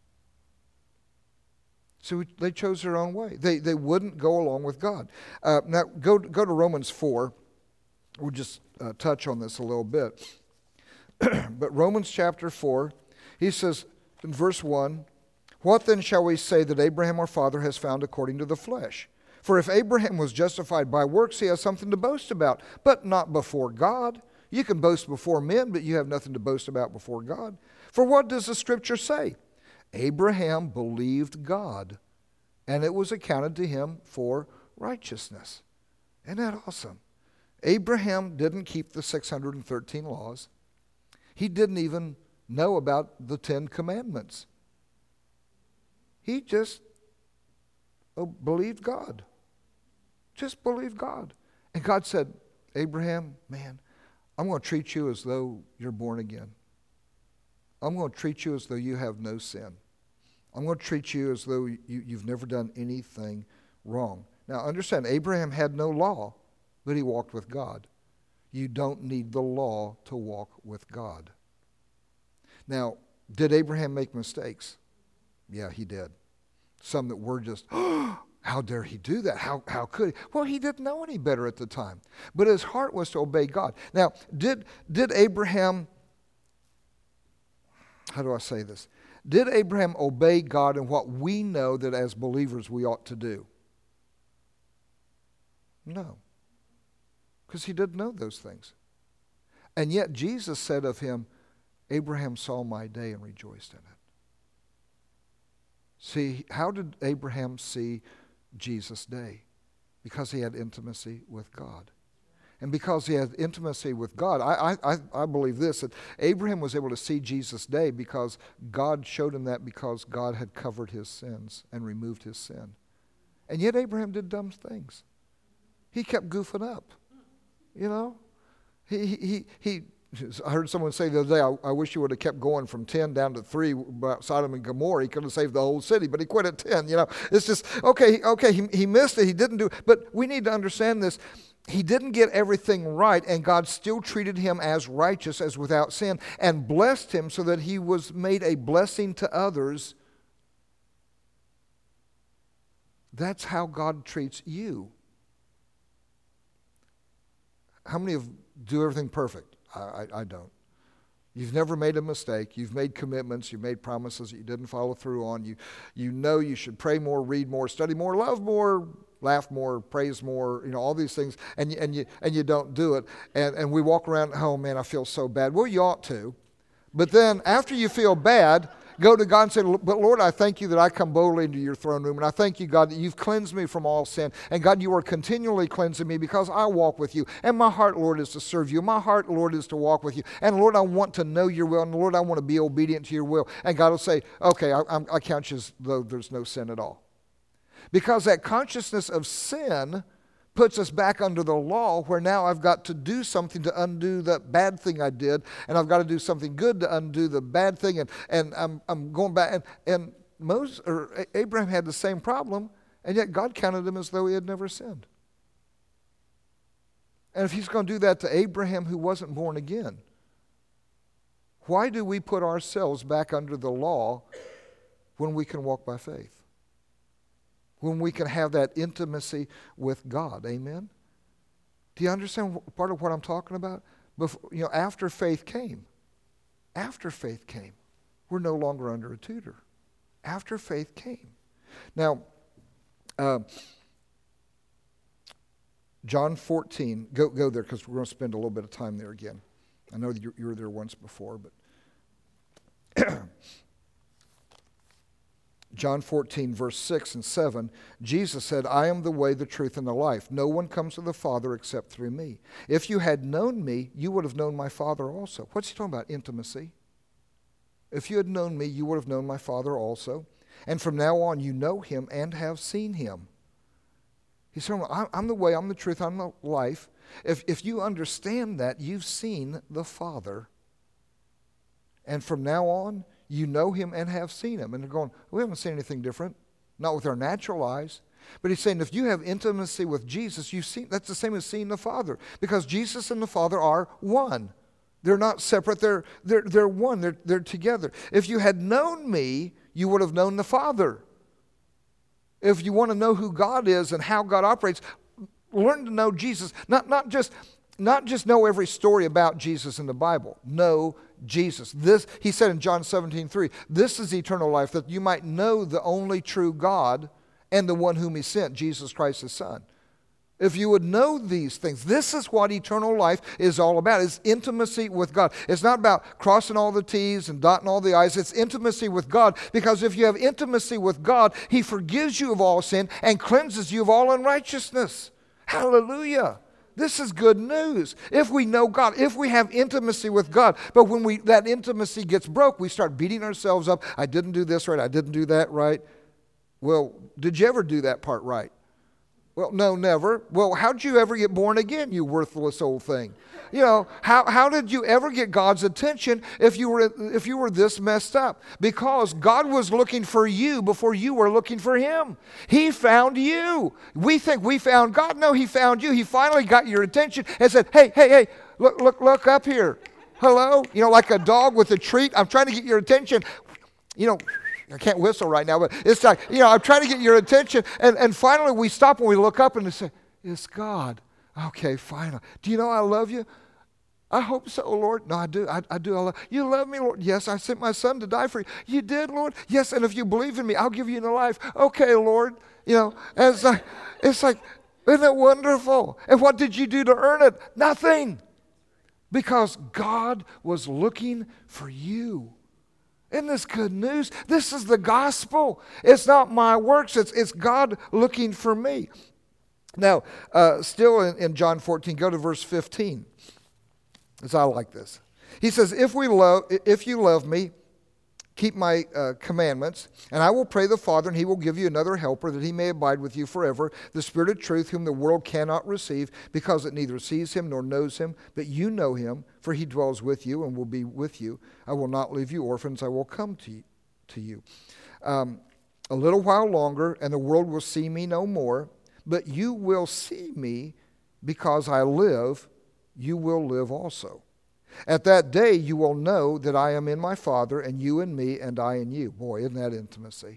So they chose their own way. They, they wouldn't go along with God. Uh, now, go, go to Romans four. We'll just uh, touch on this a little bit. But Romans chapter four, he says in verse one, what then shall we say that Abraham our father has found according to the flesh? For if Abraham was justified by works, he has something to boast about, but not before God. You can boast before men, but you have nothing to boast about before God. For what does the Scripture say? Abraham believed God, and it was accounted to him for righteousness. Isn't that awesome? Abraham didn't keep the six hundred thirteen laws. He didn't even know about the Ten Commandments. He just believed God. Just believed God. And God said, Abraham, man, I'm going to treat you as though you're born again. I'm going to treat you as though you have no sin. I'm going to treat you as though you, you've never done anything wrong. Now understand, Abraham had no law, but he walked with God. You don't need the law to walk with God. Now, did Abraham make mistakes? Yeah, he did. Some that were just, oh, how dare he do that? How, how could he? Well, he didn't know any better at the time. But his heart was to obey God. Now, did, did Abraham, how do I say this? Did Abraham obey God in what we know that as believers we ought to do? No. Because he didn't know those things. And yet Jesus said of him, Abraham saw my day and rejoiced in it. See, how did Abraham see Jesus' day? Because he had intimacy with God. And because he had intimacy with God, I, I, I believe this, that Abraham was able to see Jesus' day because God showed him that because God had covered his sins and removed his sin. And yet Abraham did dumb things. He kept goofing up. You know, he, he, he, I heard someone say the other day, I, I wish he would have kept going from ten down to three about Sodom and Gomorrah. He could have saved the whole city, but he quit at ten. You know, it's just, okay, okay, he, he missed it. He didn't do it. But we need to understand this. He didn't get everything right, and God still treated him as righteous, as without sin, and blessed him so that he was made a blessing to others. That's how God treats you. How many of do everything perfect? I, I, I don't. You've never made a mistake. You've made commitments. You've made promises that you didn't follow through on. You, you know you should pray more, read more, study more, love more, laugh more, praise more, you know, all these things, and you, and you, and you don't do it. And, and we walk around, oh man, I feel so bad. Well, you ought to. But then after you feel bad, go to God and say, but Lord, I thank you that I come boldly into your throne room. And I thank you, God, that you've cleansed me from all sin. And God, you are continually cleansing me because I walk with you. And my heart, Lord, is to serve you. My heart, Lord, is to walk with you. And Lord, I want to know your will. And Lord, I want to be obedient to your will. And God will say, okay, I, I count you as though there's no sin at all. Because that consciousness of sin puts us back under the law where now I've got to do something to undo the bad thing I did, and I've got to do something good to undo the bad thing, and, and I'm, I'm going back. And, and Moses, or Abraham had the same problem, and yet God counted him as though he had never sinned. And if he's going to do that to Abraham who wasn't born again, why do we put ourselves back under the law when we can walk by faith? When we can have that intimacy with God. Amen? Do you understand part of what I'm talking about? Before, you know, after faith came, after faith came, we're no longer under a tutor. After faith came. Now, uh, John fourteen, go, go there because we're going to spend a little bit of time there again. I know you, you were there once before, but John fourteen, verse six and seven, Jesus said, I am the way, the truth, and the life. No one comes to the Father except through me. If you had known me, you would have known my Father also. What's he talking about? Intimacy. If you had known me, you would have known my Father also. And from now on, you know him and have seen him. He's saying, I'm the way, I'm the truth, I'm the life. If, if you understand that, you've seen the Father. And from now on, you know him and have seen him. And they're going, we haven't seen anything different. Not with our natural eyes. But he's saying if you have intimacy with Jesus, you've seen, that's the same as seeing the Father. Because Jesus and the Father are one. They're not separate. They're, they're, they're one. They're, they're together. If you had known me, you would have known the Father. If you want to know who God is and how God operates, learn to know Jesus. Not, not, just, not just know every story about Jesus in the Bible. Know Jesus. This, he said in John seventeen three, this is eternal life, that you might know the only true God and the one whom he sent, Jesus Christ his Son. If you would know these things, this is what eternal life is all about. It's intimacy with God. It's not about crossing all the T's and dotting all the I's. It's intimacy with God, because if you have intimacy with God, he forgives you of all sin and cleanses you of all unrighteousness. Hallelujah. This is good news. If we know God, if we have intimacy with God, but when we that intimacy gets broke, we start beating ourselves up. I didn't do this right. I didn't do that right. Well, did you ever do that part right? Well, no, never. Well, how'd you ever get born again, you worthless old thing? You know, how, how did you ever get God's attention if you were if you were this messed up? Because God was looking for you before you were looking for him. He found you. We think we found God. No, he found you. He finally got your attention and said, hey, hey, hey, look, look, look up here. Hello? You know, like a dog with a treat. I'm trying to get your attention. You know, I can't whistle right now, but it's like, you know, I'm trying to get your attention. And, and finally we stop and we look up and we say, it's God. Okay, finally. Do you know I love you? I hope so, Lord. No, I do. I, I do. I love you. Love me, Lord. Yes, I sent my son to die for you. You did, Lord? Yes, and if you believe in me, I'll give you new life. Okay, Lord. You know, and it's like, it's like, isn't it wonderful? And what did you do to earn it? Nothing. Because God was looking for you. Isn't this good news? This is the gospel. It's not my works. It's, it's God looking for me. Now, uh, still in, in John fourteen, go to verse fifteen. As I like this. He says, if we love, if you love me, keep my uh, commandments, and I will pray the Father, and he will give you another helper, that he may abide with you forever, the Spirit of truth, whom the world cannot receive, because it neither sees him nor knows him, but you know him, for he dwells with you and will be with you. I will not leave you orphans, I will come to you. To you. Um, a little while longer, and the world will see me no more, but you will see me, because I live, you will live also. At that day you will know that I am in my Father, and you in me, and I in you. Boy, isn't that intimacy?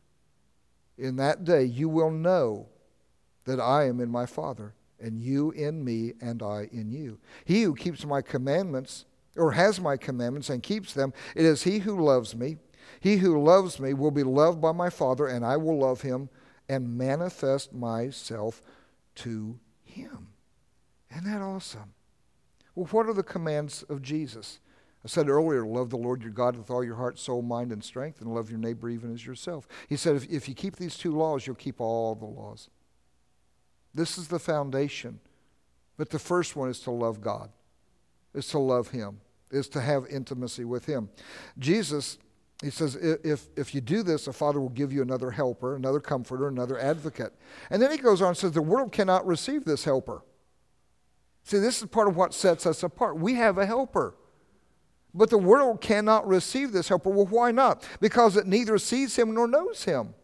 In that day you will know that I am in my Father, and you in me, and I in you. He who keeps my commandments, or has my commandments and keeps them, it is he who loves me. He who loves me will be loved by my Father, and I will love him and manifest myself to him. Isn't that awesome? Well, what are the commands of Jesus? I said earlier, love the Lord your God with all your heart, soul, mind, and strength, and love your neighbor even as yourself. He said, if, if you keep these two laws, you'll keep all the laws. This is the foundation. But the first one is to love God, is to love him, is to have intimacy with him. Jesus, he says, if, if you do this, the Father will give you another helper, another comforter, another advocate. And then he goes on and says, the world cannot receive this helper. See, this is part of what sets us apart. We have a helper. But the world cannot receive this helper. Well, why not? Because it neither sees him nor knows him.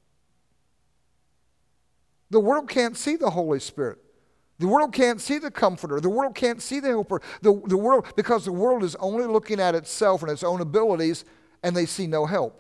The world can't see the Holy Spirit. The world can't see the Comforter. The world can't see the helper. The, the world, because the world is only looking at itself and its own abilities, and they see no help.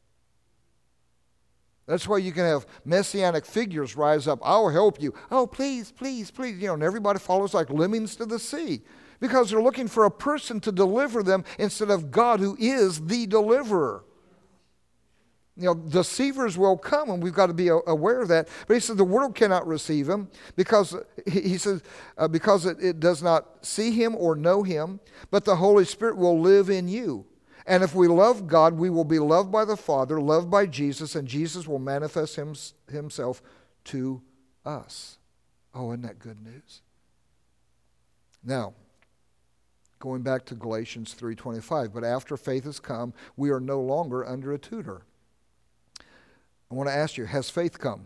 That's why you can have messianic figures rise up. I'll help you. Oh, please, please, please. You know, and everybody follows like lemmings to the sea, because they're looking for a person to deliver them instead of God, who is the deliverer. You know, deceivers will come, and we've got to be aware of that. But he said the world cannot receive him because, he says, uh, because it, it does not see him or know him, but the Holy Spirit will live in you. And if we love God, we will be loved by the Father, loved by Jesus, and Jesus will manifest him, himself to us. Oh, isn't that good news? Now, going back to Galatians three twenty-five, but after faith has come, we are no longer under a tutor. I want to ask you, has faith come?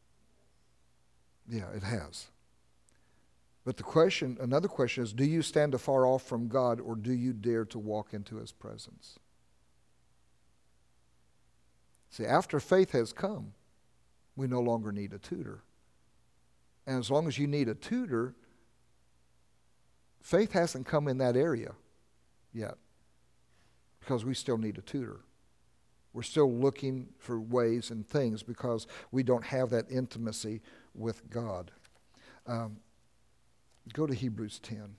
Yeah, it has. But the question, another question is, do you stand afar off from God, or do you dare to walk into his presence? See, after faith has come, we no longer need a tutor. And as long as you need a tutor, faith hasn't come in that area yet, because we still need a tutor. We're still looking for ways and things because we don't have that intimacy with God. Um, go to Hebrews ten.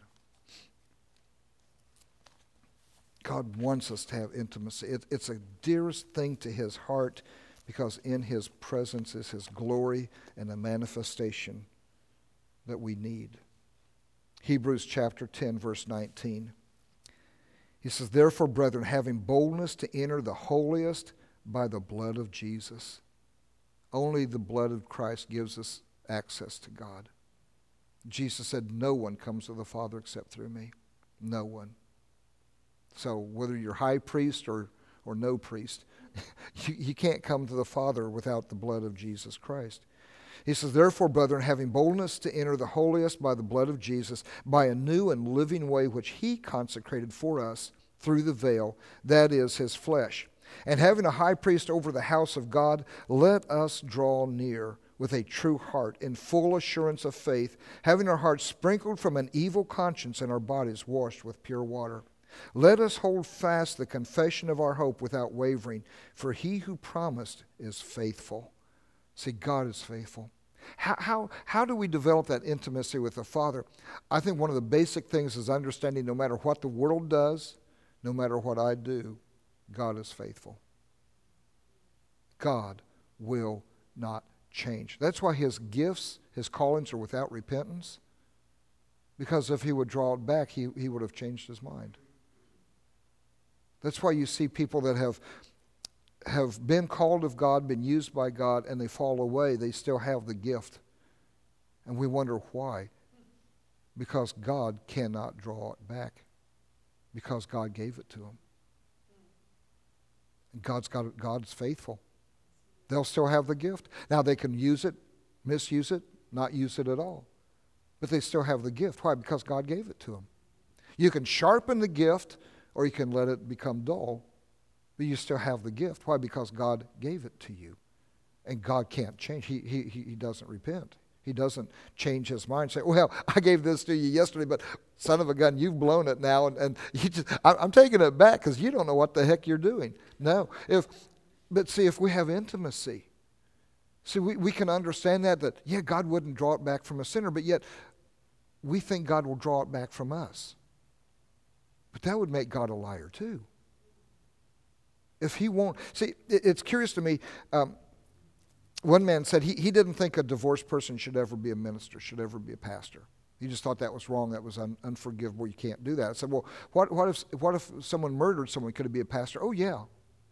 God wants us to have intimacy. It, it's a dearest thing to his heart, because in his presence is his glory and a manifestation that we need. Hebrews chapter ten, verse nineteen. He says, therefore, brethren, having boldness to enter the holiest by the blood of Jesus. Only the blood of Christ gives us access to God. Jesus said, no one comes to the Father except through me. No one. So whether you're high priest or, or no priest, you, you can't come to the Father without the blood of Jesus Christ. He says, therefore, brethren, having boldness to enter the holiest by the blood of Jesus, by a new and living way which he consecrated for us through the veil, that is, his flesh. And having a high priest over the house of God, let us draw near with a true heart, in full assurance of faith, having our hearts sprinkled from an evil conscience and our bodies washed with pure water. Let us hold fast the confession of our hope without wavering, for he who promised is faithful. See, God is faithful. How, how, how do we develop that intimacy with the Father? I think one of the basic things is understanding no matter what the world does, no matter what I do, God is faithful. God will not change. That's why his gifts, his callings are without repentance. Because if he would draw it back, he, he would have changed his mind. That's why you see people that have have been called of God, been used by God, and they fall away. They still have the gift. And we wonder why. Because God cannot draw it back. Because God gave it to them. And God's got it, God's faithful. They'll still have the gift. Now they can use it, misuse it, not use it at all. But they still have the gift. Why? Because God gave it to them. You can sharpen the gift, or you can let it become dull. But you still have the gift. Why? Because God gave it to you. And God can't change. He, he, he doesn't repent. He doesn't change his mind and say, well, I gave this to you yesterday, but son of a gun, you've blown it now. And, and you just, I, I'm taking it back because you don't know what the heck you're doing. No. If, but see, if we have intimacy, see, we, we can understand that, that, yeah, God wouldn't draw it back from a sinner, but yet we think God will draw it back from us. But that would make God a liar too. If he won't, see, it's curious to me, um, one man said he, he didn't think a divorced person should ever be a minister, should ever be a pastor. He just thought that was wrong, that was un, unforgivable, you can't do that. I said, well, what, what, if, what if someone murdered someone, could it be a pastor? Oh, yeah.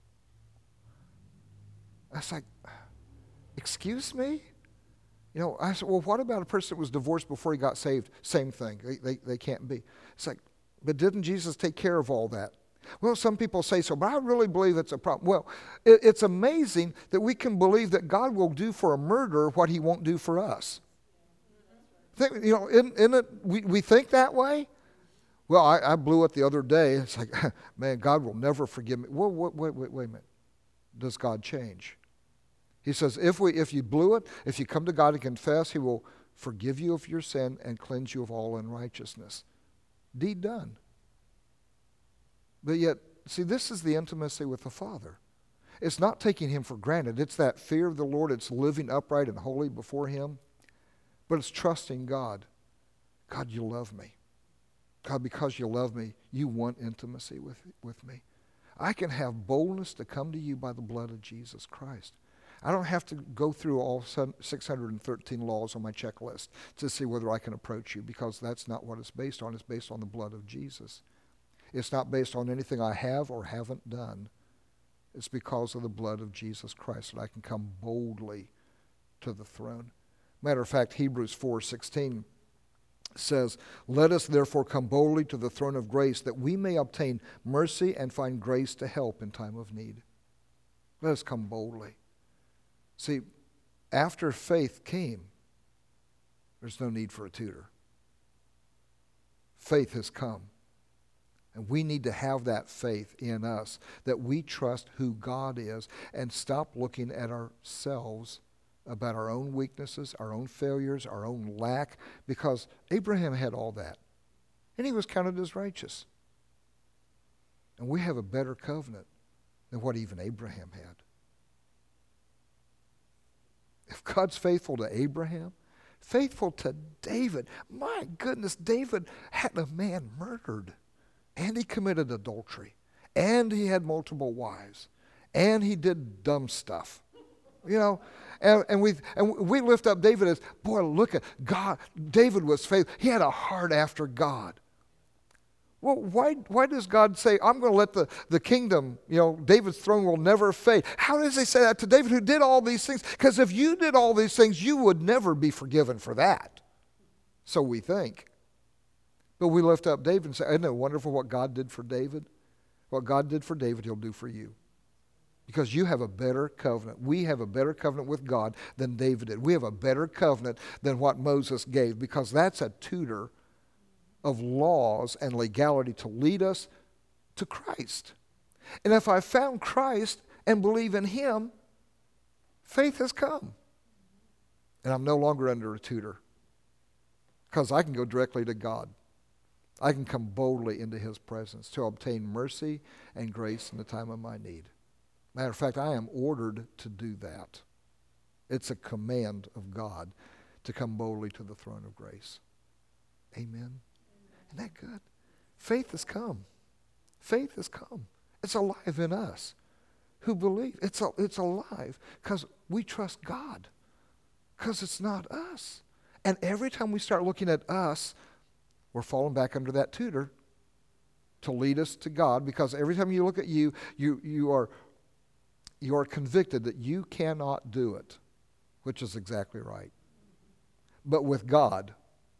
I was like, excuse me? You know, I said, well, what about a person that was divorced before he got saved? Same thing, they, they, they can't be. It's like, but didn't Jesus take care of all that? Well, some people say so, but I really believe it's a problem. Well, it, it's amazing that we can believe that God will do for a murderer what he won't do for us. Think, you know, isn't, isn't it, we, we think that way? Well, I, I blew it the other day. It's like, man, God will never forgive me. Well, wait, wait, wait, wait a minute. Does God change? He says, if we, if you blew it, if you come to God and confess, he will forgive you of your sin and cleanse you of all unrighteousness. Deed done. But yet, see, this is the intimacy with the Father. It's not taking him for granted. It's that fear of the Lord. It's living upright and holy before him. But it's trusting God. God, you love me. God, because you love me, you want intimacy with, with me. I can have boldness to come to you by the blood of Jesus Christ. I don't have to go through all six hundred thirteen laws on my checklist to see whether I can approach you, because that's not what it's based on. It's based on the blood of Jesus. It's not based on anything I have or haven't done. It's because of the blood of Jesus Christ that I can come boldly to the throne. Matter of fact, Hebrews four sixteen says, let us therefore come boldly to the throne of grace, that we may obtain mercy and find grace to help in time of need. Let us come boldly. See, after faith came, there's no need for a tutor. Faith has come. And we need to have that faith in us, that we trust who God is and stop looking at ourselves about our own weaknesses, our own failures, our own lack, because Abraham had all that. And he was counted as righteous. And we have a better covenant than what even Abraham had. If God's faithful to Abraham, faithful to David, my goodness, David had a man murdered, and he committed adultery, and he had multiple wives, and he did dumb stuff. You know, and, and we and we lift up David as, boy, look at God. David was faithful. He had a heart after God. Well, why why does God say, I'm going to let the, the kingdom, you know, David's throne will never fade? How does he say that to David who did all these things? Because if you did all these things, you would never be forgiven for that. So we think. But we lift up David and say, isn't it wonderful what God did for David? What God did for David, he'll do for you. Because you have a better covenant. We have a better covenant with God than David did. We have a better covenant than what Moses gave, because that's a tutor of laws and legality to lead us to Christ. And if I found Christ and believe in him, faith has come. And I'm no longer under a tutor, because I can go directly to God. I can come boldly into his presence to obtain mercy and grace in the time of my need. Matter of fact, I am ordered to do that. It's a command of God to come boldly to the throne of grace. Amen. Isn't that good? Faith has come. Faith has come. It's alive in us who believe. It's, a, it's alive because we trust God, because it's not us. And every time we start looking at us, we're falling back under that tutor to lead us to God, because every time you look at you, you, you are you are convicted that you cannot do it, which is exactly right. But with God,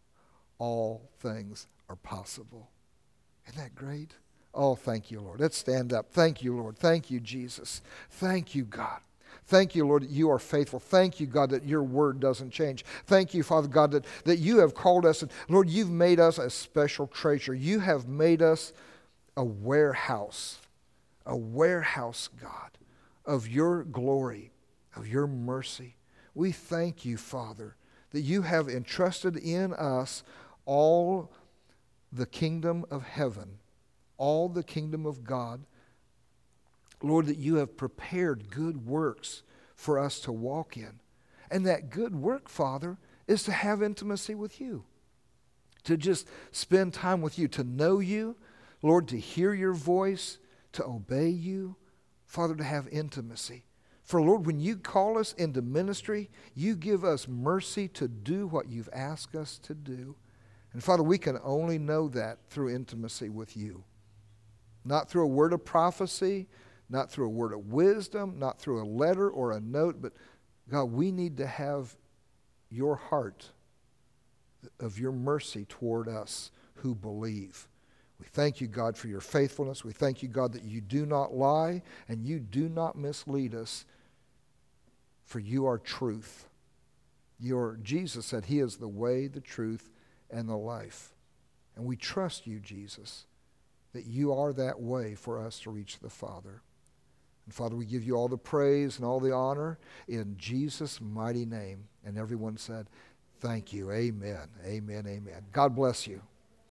all things are possible. Isn't that great? Oh, thank you, Lord. Let's stand up. Thank you, Lord. Thank you, Jesus. Thank you, God. Thank you, Lord, that you are faithful. Thank you, God, that your word doesn't change. Thank you, Father God, that, that you have called us. And Lord, you've made us a special treasure. You have made us a warehouse, a warehouse, God, of your glory, of your mercy. We thank you, Father, that you have entrusted in us all the kingdom of heaven, all the kingdom of God. Lord, that you have prepared good works for us to walk in. And that good work, Father, is to have intimacy with you, to just spend time with you, to know you, Lord, to hear your voice, to obey you, Father, to have intimacy. For Lord, when you call us into ministry, you give us mercy to do what you've asked us to do. And Father, we can only know that through intimacy with you. Not through a word of prophecy, not through a word of wisdom, not through a letter or a note, but God, we need to have your heart of your mercy toward us who believe. We thank you, God, for your faithfulness. We thank you, God, that you do not lie and you do not mislead us, for you are truth. Your Jesus said he is the way, the truth, and the life. And we trust you, Jesus, that you are that way for us to reach the Father. And Father, we give you all the praise and all the honor in Jesus' mighty name. And everyone said, thank you. Amen. Amen. Amen. God bless you.